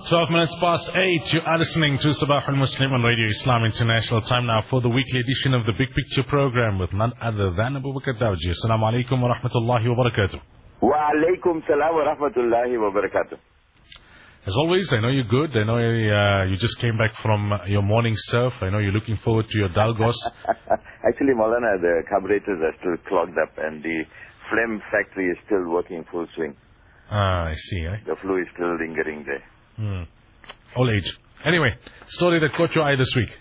12 minutes past 8, you are listening to Sabah al-Muslim on Radio Islam International. Time now for the weekly edition of the Big Picture program with none other than Abu Bakr Dawji. Assalamu alaikum wa rahmatullahi wa barakatuh. Wa alaikum salam wa rahmatullahi wa barakatuh. As always, I know you're good. I know you just came back from your morning surf. I know you're looking forward to your Dalgos. Actually, Maulana, the carburetors are still clogged up and the flame factory is still working full swing. Ah, I see. The flu is still lingering there. Old age. Anyway, story that caught your eye this week.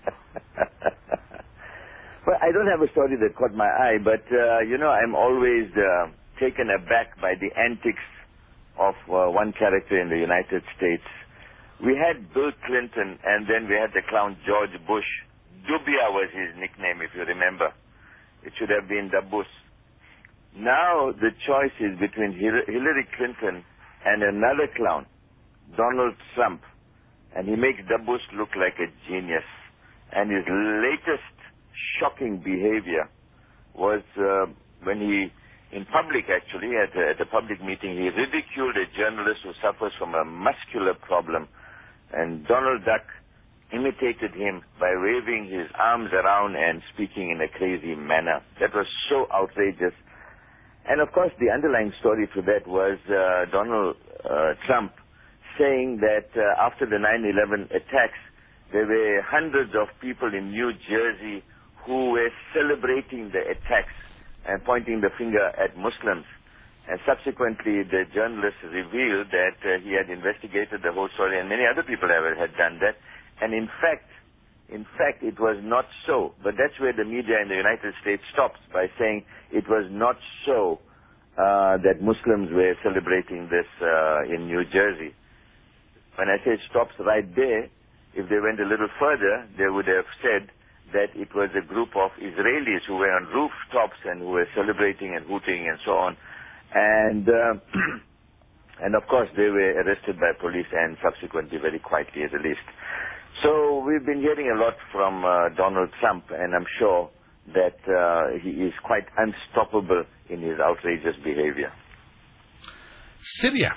Well, I don't have a story that caught my eye, but, I'm always taken aback by the antics of one character in the United States. We had Bill Clinton, and then we had the clown George Bush. Dubia was his nickname, if you remember. It should have been Dabus. Now the choice is between Hillary Clinton and another clown, Donald Trump. And he makes Dabus look like a genius. And his latest shocking behavior was when he, in public actually, at a public meeting, he ridiculed a journalist who suffers from a muscular problem. And Donald Duck imitated him by waving his arms around and speaking in a crazy manner. That was so outrageous. And of course, the underlying story to that was Donald Trump saying that after the 9/11 attacks, there were hundreds of people in New Jersey who were celebrating the attacks and pointing the finger at Muslims. And subsequently, the journalist revealed that he had investigated the whole story, and many other people had done that. And in fact, it was not so. But that's where the media in the United States stops, by saying it was not so that Muslims were celebrating this in New Jersey. When I say it stops right there, if they went a little further, they would have said that it was a group of Israelis who were on rooftops and who were celebrating and hooting and so on. And of course, they were arrested by police and subsequently very quietly released. So we've been hearing a lot from Donald Trump, and I'm sure that he is quite unstoppable in his outrageous behavior. Syria.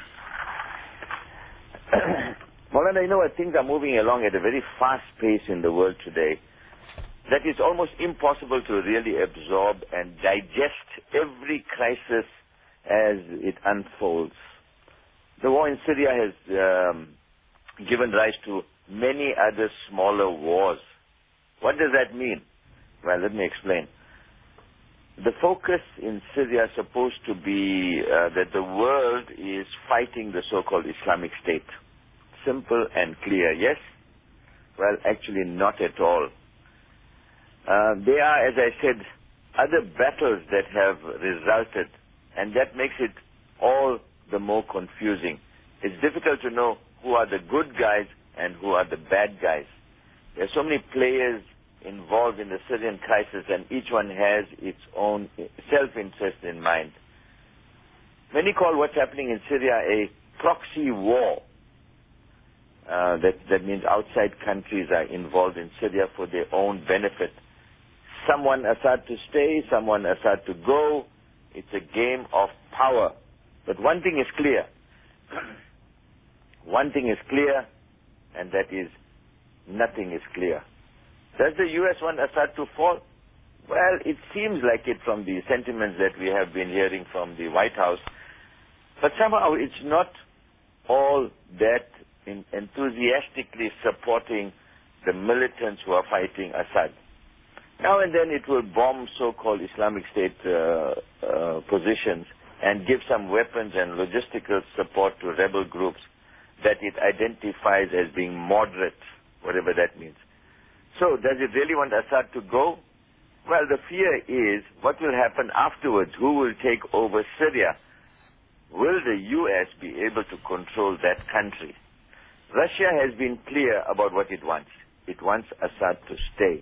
Maulana, things are moving along at a very fast pace in the world today. That it's almost impossible to really absorb and digest every crisis as it unfolds. The war in Syria has given rise to many other smaller wars. What does that mean? Well, let me explain. The focus in Syria is supposed to be that the world is fighting the so-called Islamic State. Simple and clear, yes? Well, actually not at all. There are, as I said, other battles that have resulted, and that makes it all the more confusing. It's difficult to know who are the good guys and who are the bad guys. There are so many players involved in the Syrian crisis, and each one has its own self-interest in mind. Many call what's happening in Syria a proxy war. That means outside countries are involved in Syria for their own benefit. Some want Assad to stay, some want Assad to go. It's a game of power. But one thing is clear. One thing is clear, and that is nothing is clear. Does the U.S. want Assad to fall? Well, it seems like it from the sentiments that we have been hearing from the White House. But somehow it's not all that enthusiastically supporting the militants who are fighting Assad. Now and then it will bomb so-called Islamic State positions and give some weapons and logistical support to rebel groups that it identifies as being moderate, whatever that means. So, does it really want Assad to go? Well, the fear is, what will happen afterwards? Who will take over Syria? Will the U.S. be able to control that country? Russia has been clear about what it wants. It wants Assad to stay,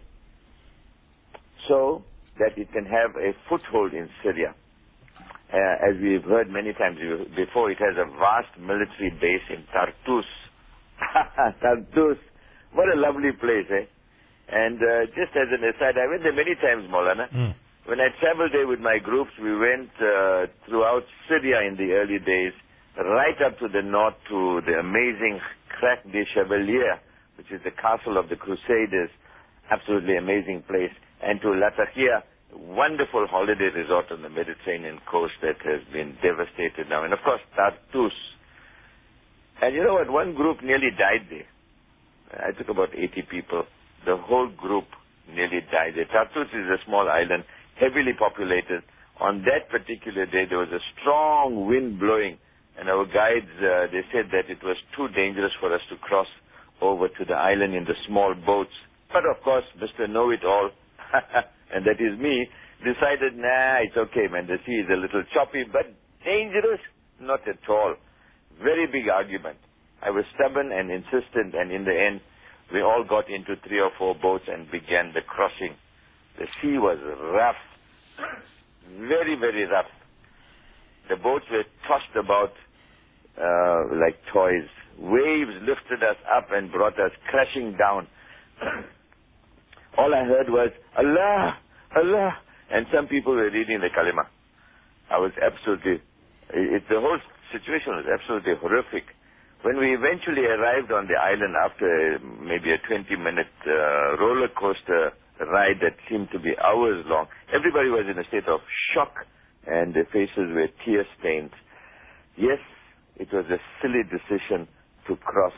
so that it can have a foothold in Syria. As we've heard many times before, it has a vast military base in Tartus. Tartus. What a lovely place, eh? And just as an aside, I went there many times, Maulana. When I traveled there with my groups, we went throughout Syria in the early days, right up to the north to the amazing Crac des Chevaliers, which is the castle of the Crusaders, absolutely amazing place, and to Latakia, wonderful holiday resort on the Mediterranean coast that has been devastated now. And of course, Tartus. And you know what? One group nearly died there. I took about 80 people. The whole group nearly died there. Tartus is a small island, heavily populated. On that particular day, there was a strong wind blowing, and our guides, they said that it was too dangerous for us to cross over to the island in the small boats. But of course, Mr. Know-It-All, and that is me, decided, nah, it's okay, man. The sea is a little choppy, but dangerous? Not at all. Very big argument. I was stubborn and insistent, and in the end, we all got into 3 or 4 boats and began the crossing. The sea was rough, very, very rough. The boats were tossed about like toys. Waves lifted us up and brought us crashing down. All I heard was, Allah, Allah, and some people were reading the kalima. I was absolutely, the whole situation was absolutely horrific. When we eventually arrived on the island after maybe a 20-minute roller coaster ride that seemed to be hours long, everybody was in a state of shock and their faces were tear-stained. Yes, it was a silly decision to cross.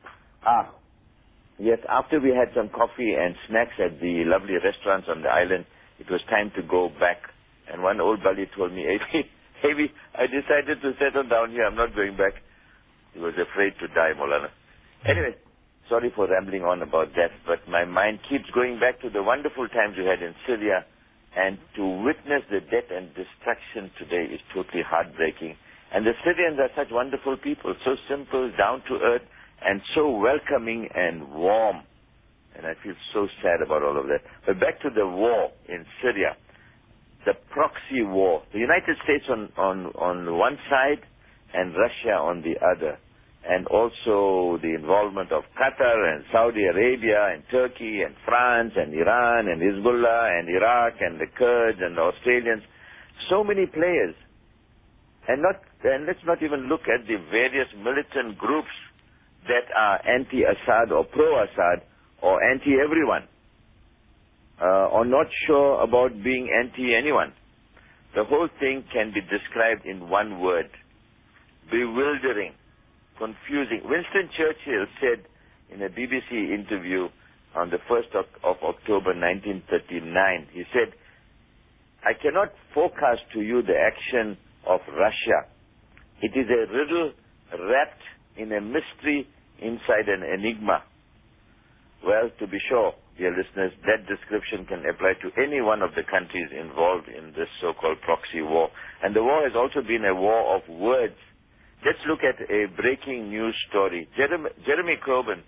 Yes, after we had some coffee and snacks at the lovely restaurants on the island, it was time to go back. And one old Bali told me, Heavy, I decided to settle down here. I'm not going back. He was afraid to die, Maulana. Anyway, sorry for rambling on about that, but my mind keeps going back to the wonderful times we had in Syria, and to witness the death and destruction today is totally heartbreaking. And the Syrians are such wonderful people, so simple, down to earth, and so welcoming and warm. And I feel so sad about all of that. But back to the war in Syria, the proxy war. The United States on one side and Russia on the other. And also the involvement of Qatar and Saudi Arabia and Turkey and France and Iran and Hezbollah and Iraq and the Kurds and the Australians. So many players. And let's not even look at the various militant groups that are anti-Assad or pro-Assad or anti-everyone, or not sure about being anti-anyone. The whole thing can be described in one word: bewildering, confusing. Winston Churchill said in a BBC interview on the 1st of October 1939, he said, "I cannot forecast to you the action of Russia. It is a riddle wrapped in a mystery inside an enigma." Well, to be sure, dear listeners, that description can apply to any one of the countries involved in this so-called proxy war. And the war has also been a war of words. Let's look at a breaking news story. Jeremy Corbyn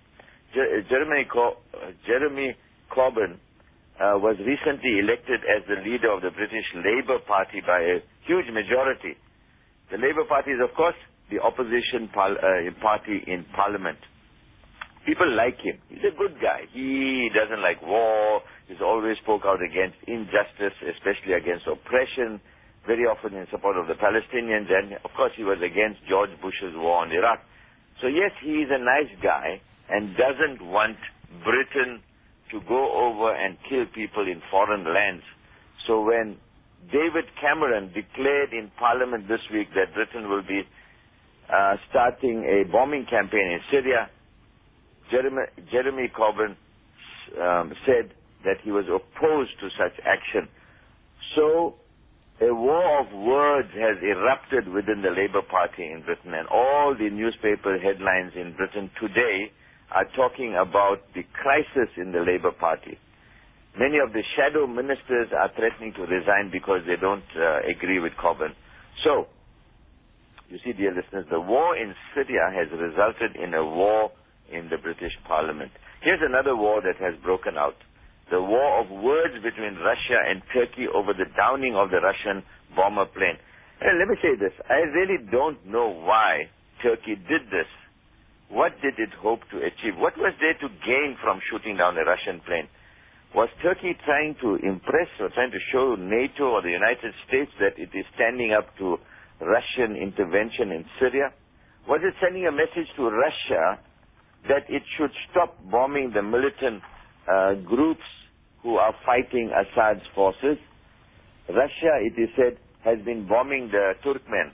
was recently elected as the leader of the British Labour Party by a huge majority. The Labour Party is, of course, the opposition party in Parliament. People like him. He's a good guy. He doesn't like war. He's always spoke out against injustice, especially against oppression, very often in support of the Palestinians. And, of course, he was against George Bush's war on Iraq. So, yes, he is a nice guy and doesn't want Britain to go over and kill people in foreign lands. So when David Cameron declared in Parliament this week that Britain will be starting a bombing campaign in Syria, Jeremy Corbyn said that he was opposed to such action. So a war of words has erupted within the Labour Party in Britain, and all the newspaper headlines in Britain today are talking about the crisis in the Labour Party. Many of the shadow ministers are threatening to resign because they don't agree with Corbyn. So, you see, dear listeners, the war in Syria has resulted in a war in the British Parliament. Here's another war that has broken out. The war of words between Russia and Turkey over the downing of the Russian bomber plane. And let me say this. I really don't know why Turkey did this. What did it hope to achieve? What was there to gain from shooting down a Russian plane? Was Turkey trying to impress or trying to show NATO or the United States that it is standing up to Russian intervention in Syria? Was it sending a message to Russia that it should stop bombing the militant groups who are fighting Assad's forces. Russia, it is said, has been bombing the Turkmen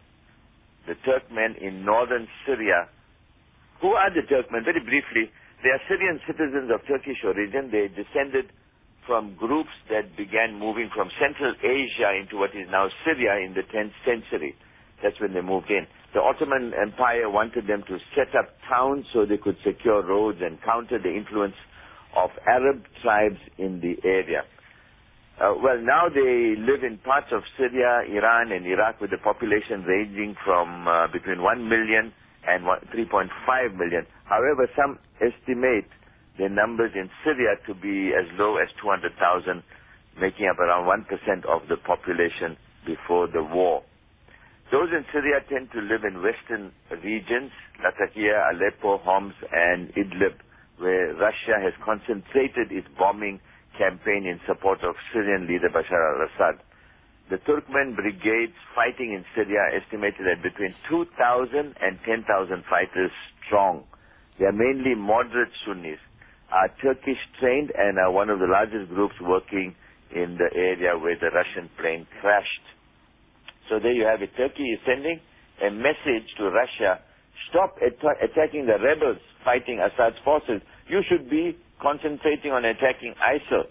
in northern Syria. Who are the Turkmen? Very briefly, they are Syrian citizens of Turkish origin. They descended from groups that began moving from Central Asia into what is now Syria in the 10th century. That's when they moved in. The Ottoman Empire wanted them to set up towns so they could secure roads and counter the influence of Arab tribes in the area. Well, now they live in parts of Syria, Iran, and Iraq with a population ranging from between 1 million and 3.5 million. However, some estimate their numbers in Syria to be as low as 200,000, making up around 1% of the population before the war. Those in Syria tend to live in western regions, Latakia, Aleppo, Homs, and Idlib, where Russia has concentrated its bombing campaign in support of Syrian leader Bashar al-Assad. The Turkmen brigades fighting in Syria are estimated at between 2,000 and 10,000 fighters strong. They are mainly moderate Sunnis, are Turkish trained, and are one of the largest groups working in the area where the Russian plane crashed. So there you have it. Turkey is sending a message to Russia: stop attacking the rebels fighting Assad's forces. You should be concentrating on attacking ISIL,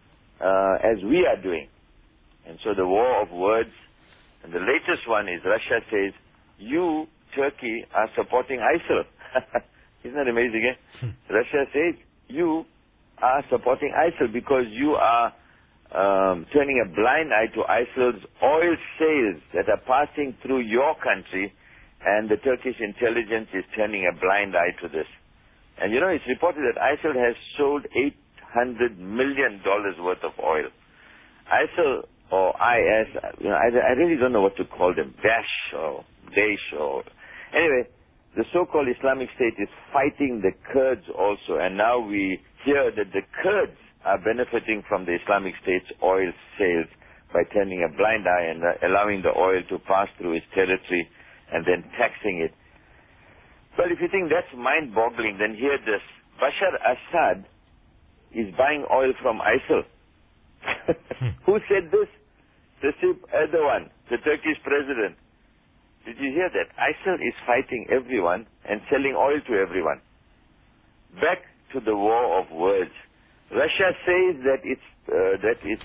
as we are doing. And so the war of words, and the latest one is Russia says, you, Turkey, are supporting ISIL. Isn't that amazing, eh? Russia says, you are supporting ISIL because you are turning a blind eye to ISIL's oil sales that are passing through your country, and the Turkish intelligence is turning a blind eye to this. And you know, it's reported that ISIL has sold $800 million worth of oil. ISIL, or IS, you know, I really don't know what to call them, Daesh or Daesh or... Anyway, the so-called Islamic State is fighting the Kurds also, and now we hear that the Kurds are benefiting from the Islamic State's oil sales by turning a blind eye and allowing the oil to pass through its territory and then taxing it. Well, if you think that's mind-boggling, then hear this. Bashar Assad is buying oil from ISIL. Who said this? Recep Erdogan, the Turkish president. Did you hear that? ISIL is fighting everyone and selling oil to everyone. Back to the war of words. Russia says that its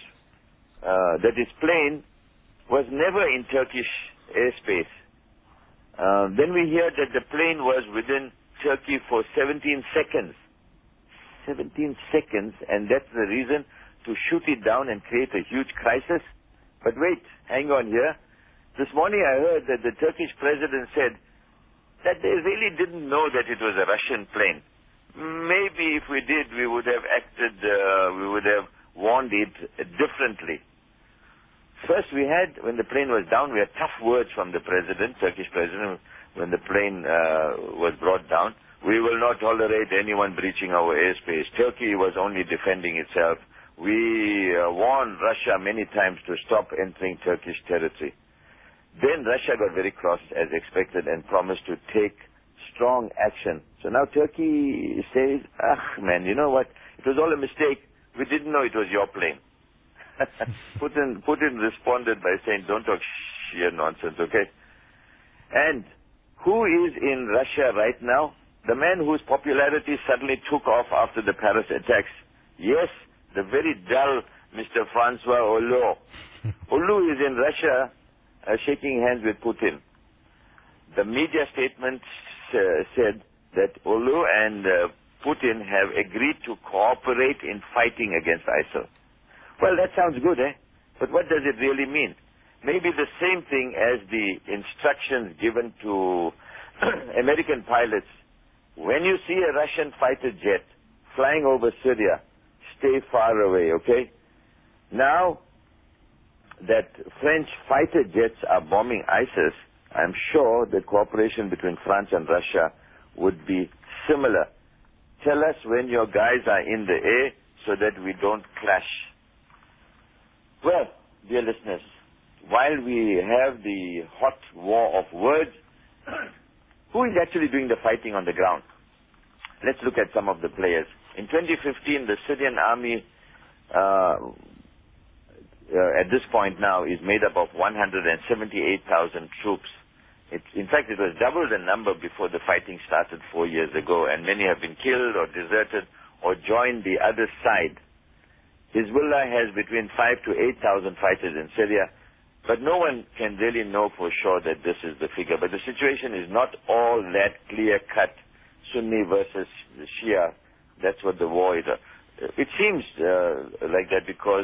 plane was never in Turkish airspace. Then we hear that the plane was within Turkey for 17 seconds. 17 seconds, and that's the reason to shoot it down and create a huge crisis? But wait, hang on here. This morning I heard that the Turkish president said that they really didn't know that it was a Russian plane. Maybe if we did, we would have acted, we would have warned it differently. First we had, when the plane was down, we had tough words from the president, Turkish president, when the plane was brought down. We will not tolerate anyone breaching our airspace. Turkey was only defending itself. We warned Russia many times to stop entering Turkish territory. Then Russia got very cross, as expected, and promised to take strong action. So now Turkey says, man, you know what? It was all a mistake. We didn't know it was your plane. Putin responded by saying, don't talk sheer nonsense, okay? And who is in Russia right now? The man whose popularity suddenly took off after the Paris attacks. Yes, the very dull Mr. Francois Hollande. Hollande is in Russia shaking hands with Putin. The media statement said that Hollande and Putin have agreed to cooperate in fighting against ISIL. Well, that sounds good, eh? But what does it really mean? Maybe the same thing as the instructions given to American pilots. When you see a Russian fighter jet flying over Syria, stay far away, okay? Now that French fighter jets are bombing ISIS, I'm sure that cooperation between France and Russia would be similar. Tell us when your guys are in the air so that we don't clash. Well, dear listeners, while we have the hot war of words, who is actually doing the fighting on the ground? let's look at some of the players. In 2015, the Syrian army, at this point now, is made up of 178,000 troops. In fact, it was double the number before the fighting started 4 years ago, and many have been killed or deserted or joined the other side. Hezbollah has between 5,000 to 8,000 fighters in Syria, but no one can really know for sure that this is the figure. But the situation is not all that clear-cut, Sunni versus Shia. That's what the war is. It seems like that because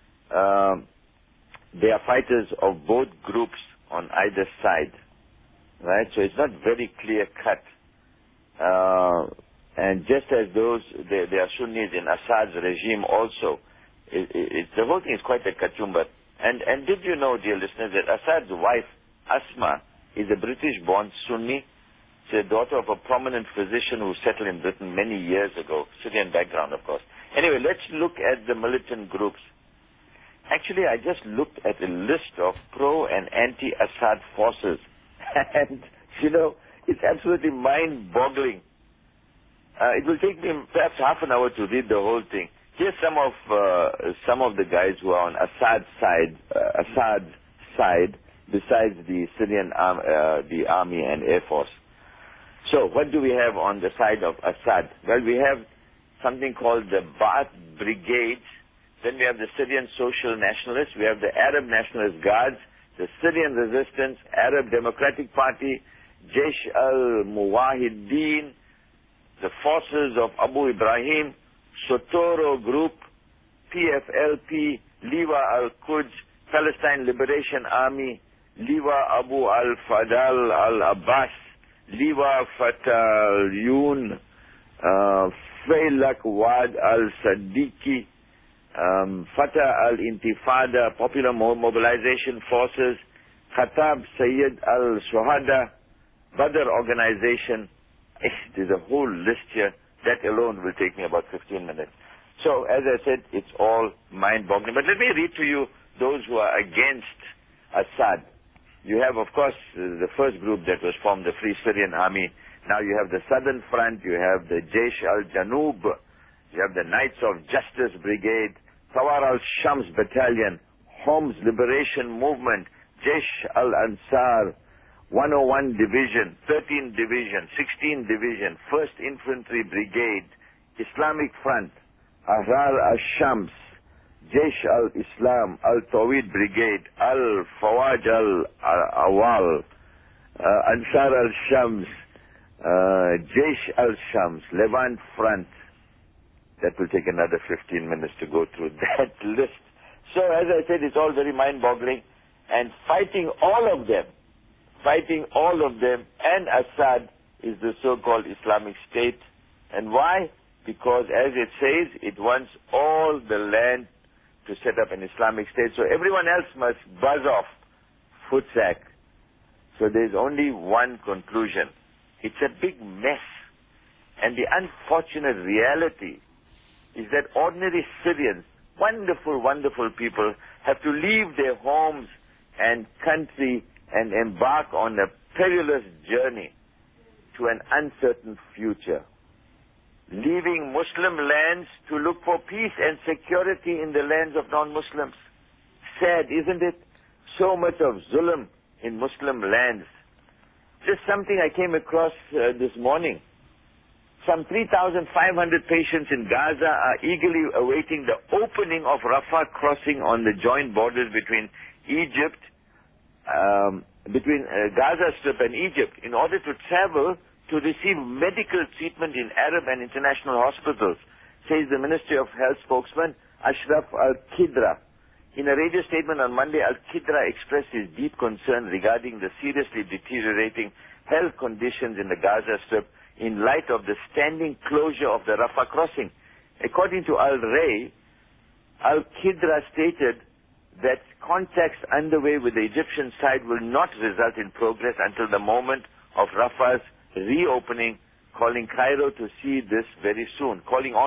there are fighters of both groups on either side, right? So it's not very clear-cut. And just as there are Sunnis in Assad's regime also, the whole thing is quite a kachumba. And did you know, dear listeners, that Assad's wife, Asma, is a British-born Sunni? She's a daughter of a prominent physician who settled in Britain many years ago. Syrian background, of course. Anyway, let's look at the militant groups. Actually, I just looked at a list of pro- and anti-Assad forces. And, you know, it's absolutely mind-boggling. It will take me perhaps half an hour to read the whole thing. Here's some of the guys who are on Assad's side, besides the Syrian the army and air force. So, what do we have on the side of Assad? Well, we have something called the Ba'ath Brigade. Then we have the Syrian Social Nationalists. We have the Arab Nationalist Guards, the Syrian Resistance, Arab Democratic Party, Jaish al-Muwahideen, the forces of Abu Ibrahim, Sotoro Group, PFLP, Liwa al-Quds, Palestine Liberation Army, Liwa Abu al-Fadal al-Abbas, Liwa Fatayun, Faylak Wad al-Sadiqi, Fatah al-Intifada, Popular Mobilization Forces, Khatab Sayyid al-Shuhada, Badr Organization. There's a whole list here. That alone will take me about 15 minutes. So, as I said, it's all mind-boggling. But let me read to you those who are against Assad. You have, of course, the first group that was formed, the Free Syrian Army. Now you have the Southern Front, you have the Jaish al-Janub, you have the Knights of Justice Brigade, Thawar al-Shams Battalion, Homs Liberation Movement, Jaish al-Ansar, 101 Division, 13 Division, 16 Division, 1st Infantry Brigade, Islamic Front, Ahrar al-Shams, Jaish al-Islam, Al-Tawid Brigade, Al-Fawaj al-Awal, Ansar al-Shams, Jaish al-Shams, Levant Front. That will take another 15 minutes to go through that list. So, as I said, it's all very mind-boggling. And fighting all of them, and Assad is the so-called Islamic State. And why? Because, as it says, it wants all the land to set up an Islamic State. So everyone else must buzz off, footsack. So there's only one conclusion. It's a big mess. And the unfortunate reality is that ordinary Syrians, wonderful, wonderful people, have to leave their homes and country and embark on a perilous journey to an uncertain future, leaving Muslim lands to look for peace and security in the lands of non-Muslims. Sad, isn't it? So much of zulm in Muslim lands. Just something I came across this morning. Some 3,500 patients in Gaza are eagerly awaiting the opening of Rafah crossing on the joint borders between Egypt, Gaza Strip and Egypt, in order to travel to receive medical treatment in Arab and international hospitals, says the Ministry of Health spokesman Ashraf Al-Qidra. In a radio statement on Monday, Al-Qidra expressed his deep concern regarding the seriously deteriorating health conditions in the Gaza Strip in light of the standing closure of the Rafah crossing. According to Al-Ray, Al-Qidra stated that contacts underway with the Egyptian side will not result in progress until the moment of Rafah's reopening, calling on Cairo to do this very soon.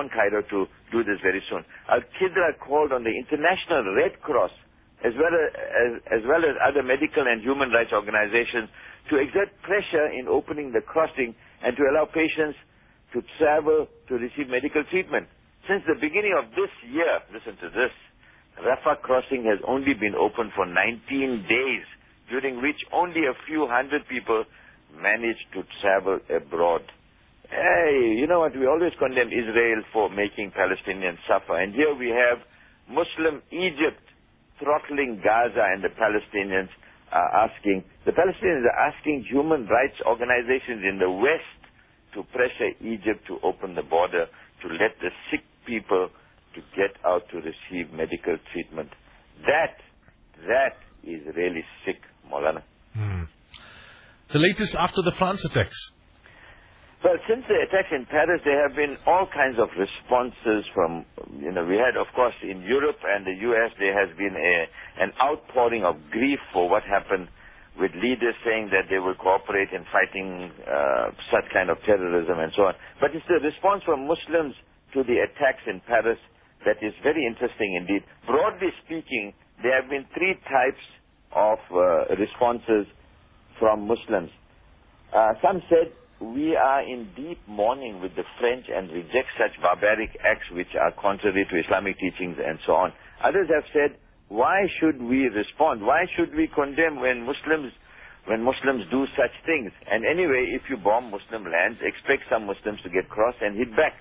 Al-Qidra called on the International Red Cross as well as other medical and human rights organizations to exert pressure in opening the crossing and to allow patients to travel to receive medical treatment. Since the beginning of this year, listen to this, Rafah crossing has only been open for 19 days, during which only a few hundred people managed to travel abroad. Hey, you know what? We always condemn Israel for making Palestinians suffer. And here we have Muslim Egypt throttling Gaza, and the Palestinians are asking human rights organizations in the West to pressure Egypt to open the border to let the sick people to get out to receive medical treatment. That is really sick, Maulana. The latest after the France attacks. Well, since the attacks in Paris, there have been all kinds of responses from, we had, of course, in Europe and the US, there has been an outpouring of grief for what happened, with leaders saying that they will cooperate in fighting such kind of terrorism and so on. But it's the response from Muslims to the attacks in Paris that is very interesting indeed. Broadly speaking, there have been three types of responses from Muslims. Some said, we are in deep mourning with the French and reject such barbaric acts which are contrary to Islamic teachings and so on. Others have said, why should we respond? Why should we condemn when Muslims do such things? And anyway, if you bomb Muslim lands, expect some Muslims to get cross and hit back.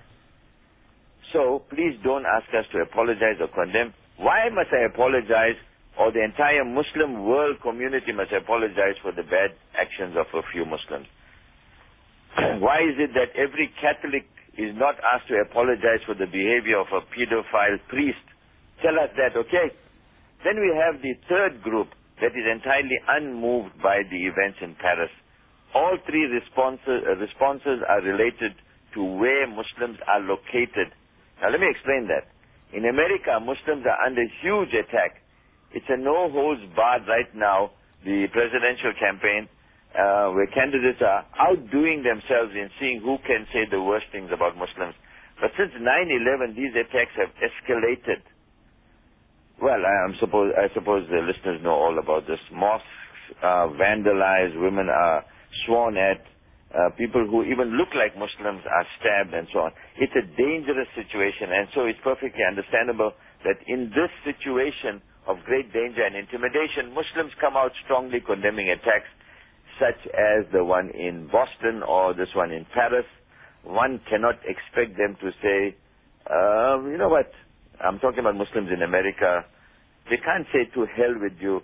So please don't ask us to apologize or condemn. Why must I apologize, or the entire Muslim world community must apologize for the bad actions of a few Muslims? Why is it that every Catholic is not asked to apologize for the behavior of a pedophile priest? Tell us that, okay? Then we have the third group that is entirely unmoved by the events in Paris. All three responses are related to where Muslims are located. Now let me explain that. In America, Muslims are under huge attack. It's a no-holds-barred right now, the presidential campaign, where candidates are outdoing themselves in seeing who can say the worst things about Muslims. But since 9/11, these attacks have escalated. Well, I suppose the listeners know all about this. Mosques are vandalized, women are sworn at, people who even look like Muslims are stabbed and so on. It's a dangerous situation, and so it's perfectly understandable that in this situation of great danger and intimidation, Muslims come out strongly condemning attacks such as the one in Boston or this one in Paris. One cannot expect them to say, you know what, I'm talking about Muslims in America. They can't say, to hell with you,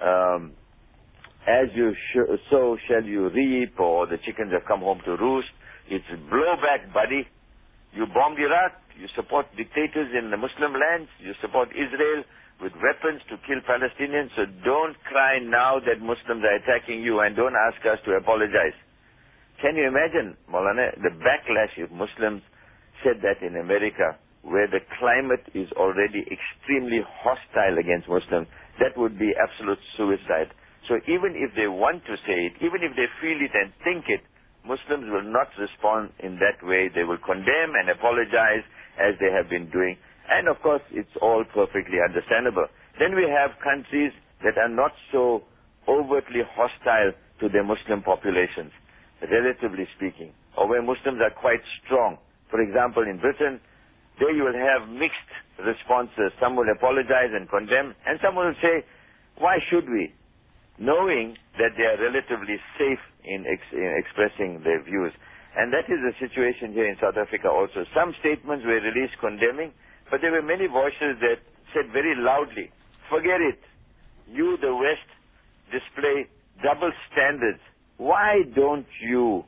as you sow shall you reap, or the chickens have come home to roost. It's blowback, buddy. You bombed Iraq, you support dictators in the Muslim lands, you support Israel with weapons to kill Palestinians, so don't cry now that Muslims are attacking you, and don't ask us to apologize. Can you imagine, Maulana, the backlash if Muslims said that in America, where the climate is already extremely hostile against Muslims? That would be absolute suicide. So even if they want to say it, even if they feel it and think it, Muslims will not respond in that way. They will condemn and apologize as they have been doing. And of course, it's all perfectly understandable. Then we have countries that are not so overtly hostile to their Muslim populations, relatively speaking, or where Muslims are quite strong. For example, in Britain, there you will have mixed responses. Some will apologize and condemn, and some will say, why should we? Knowing that they are relatively safe in expressing their views. And that is the situation here in South Africa also. Some statements were released condemning, but there were many voices that said very loudly, forget it. You, the West, display double standards. Why don't you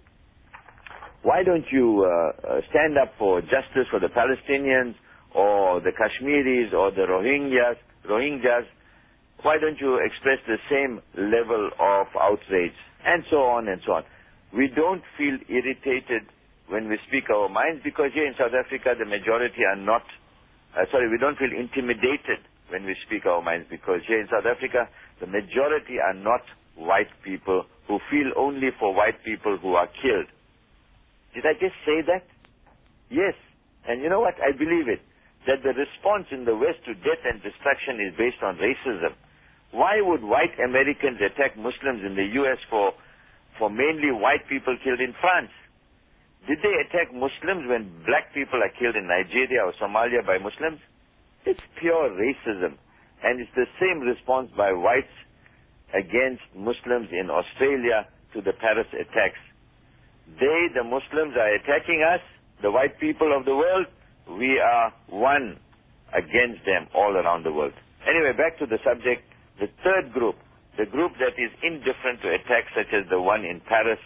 stand up for justice for the Palestinians or the Kashmiris or the Rohingyas? Why don't you express the same level of outrage? And so on and so on. We don't feel irritated when we speak our minds, because here in South Africa the majority are not, we don't feel intimidated when we speak our minds, because here in South Africa the majority are not white people who feel only for white people who are killed. Did I just say that? Yes. And you know what? I believe it. That the response in the West to death and destruction is based on racism. Why would white Americans attack Muslims in the U.S. for mainly white people killed in France? Did they attack Muslims when black people are killed in Nigeria or Somalia by Muslims? It's pure racism. And it's the same response by whites against Muslims in Australia to the Paris attacks. They, the Muslims, are attacking us, the white people of the world. We are one against them all around the world. Anyway, back to the subject. The third group, the group that is indifferent to attacks such as the one in Paris,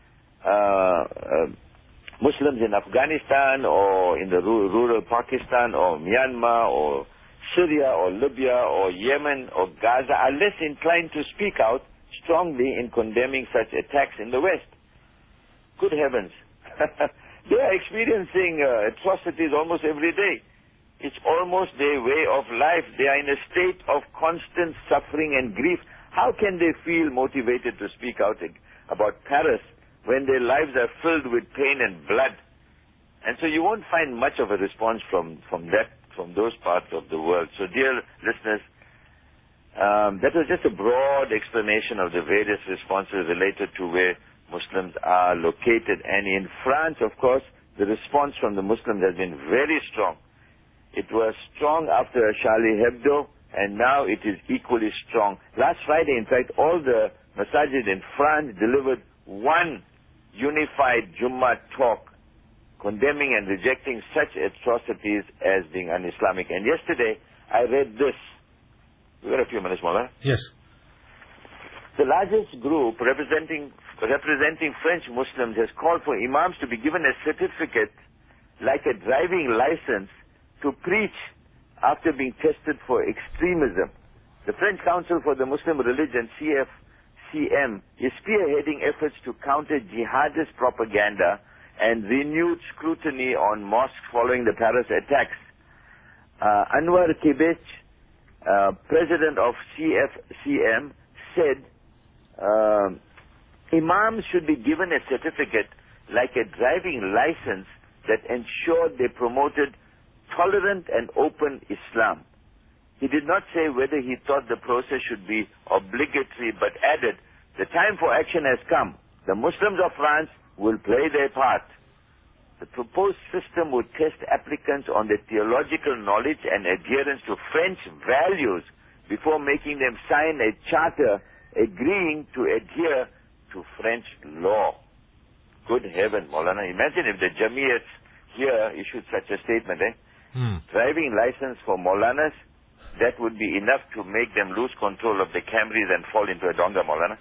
Muslims in Afghanistan or in the rural Pakistan or Myanmar or Syria or Libya or Yemen or Gaza are less inclined to speak out strongly in condemning such attacks in the West. Good heavens. They are experiencing atrocities almost every day. It's almost their way of life. They are in a state of constant suffering and grief. How can they feel motivated to speak out about Paris when their lives are filled with pain and blood? And so you won't find much of a response from those parts of the world. So dear listeners, that was just a broad explanation of the various responses related to where Muslims are located. And in France, of course, the response from the Muslims has been very strong. It was strong after Charlie Hebdo, and now it is equally strong. Last Friday, in fact, all the masajid in France delivered one unified Jummah talk condemning and rejecting such atrocities as being un-Islamic. And yesterday, I read this. We've got a few minutes more, huh? Yes. The largest group representing French Muslims has called for imams to be given a certificate like a driving license to preach after being tested for extremism. The French Council for the Muslim Religion, CFCM, is spearheading efforts to counter jihadist propaganda and renewed scrutiny on mosques following the Paris attacks. Anwar Kibich, president of CFCM, said imams should be given a certificate like a driving license that ensured they promoted tolerant and open Islam. He did not say whether he thought the process should be obligatory, but added, the time for action has come. The Muslims of France will play their part. The proposed system would test applicants on their theological knowledge and adherence to French values before making them sign a charter agreeing to adhere to French law. Good heaven, Maulana. Imagine if the Jamiats here issued such a statement, Driving license for Maulanas, that would be enough to make them lose control of the Camrys and fall into a donga, Maulana.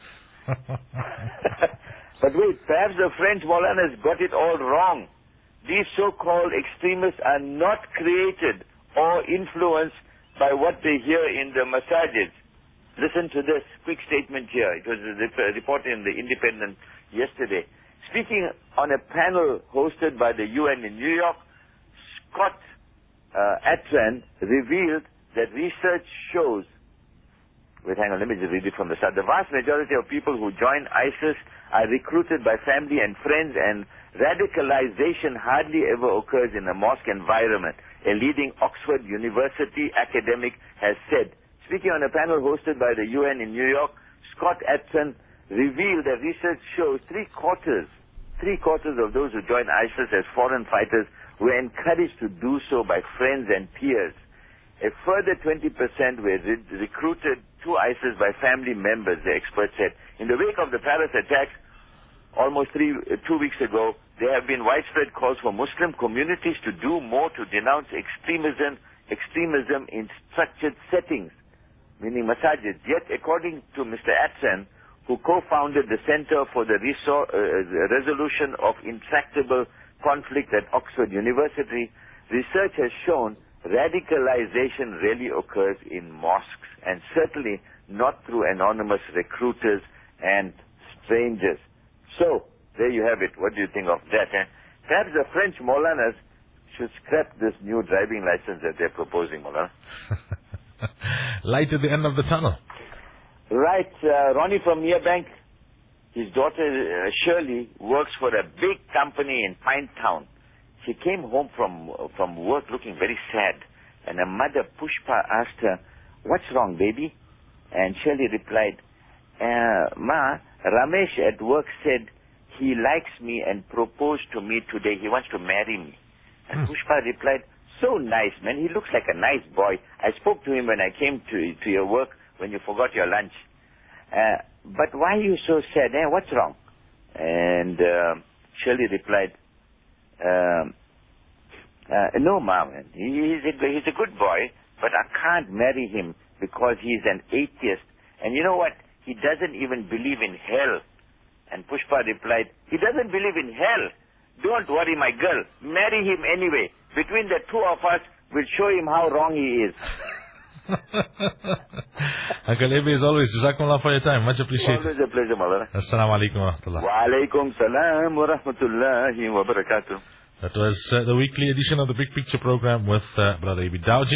But wait, perhaps the French Maulanas got it all wrong. These so-called extremists are not created or influenced by what they hear in the masajids. Listen to this quick statement here. It was reported in the Independent yesterday. Speaking on a panel hosted by the UN in New York, Scott Atran revealed that research shows, let me just read it from the start. The vast majority of people who join ISIS are recruited by family and friends, and radicalization hardly ever occurs in a mosque environment, a leading Oxford University academic has said. Speaking on a panel hosted by the UN in New York, Scott Atran revealed that research shows three-quarters of those who join ISIS as foreign fighters were encouraged to do so by friends and peers. A further 20% were recruited to ISIS by family members, the expert said. In the wake of the Paris attacks, almost 2 weeks ago, there have been widespread calls for Muslim communities to do more to denounce extremism in structured settings, meaning masajids. Yet, according to Mr. Atran, who co-founded the Center for the Resolution of Intractable Conflict at Oxford University, research has shown radicalization rarely occurs in mosques, and certainly not through anonymous recruiters and strangers. So, there you have it. What do you think of that? Perhaps the French Maulanas should scrap this new driving license that they're proposing, Maulana. Light at the end of the tunnel. Right. Ronnie from Merebank, his daughter Shirley works for a big company in Pinetown. She came home from work looking very sad, and her mother Pushpa asked her, "What's wrong, baby?" And Shirley replied, "Ma, Ramesh at work said he likes me and proposed to me today. He wants to marry me. And Pushpa replied, so nice, man. He looks like a nice boy. I spoke to him when I came to your work when you forgot your lunch. But why are you so sad? What's wrong? And Shirley replied, no, Mom. He's a good boy, but I can't marry him because he's an atheist. And you know what? He doesn't even believe in hell. And Pushpa replied, he doesn't believe in hell. Don't worry, my girl. Marry him anyway. Between the two of us, we'll show him how wrong he is. Uncle Abi, as always, Jazakumullah for your time. Much appreciated. Always a pleasure, Maulana. Assalamu alaikum wa rahmatullah. Wa alaikum salam wa rahmatullahi wa barakatuh. That was the weekly edition of the Big Picture program with Brother Abi Dawji.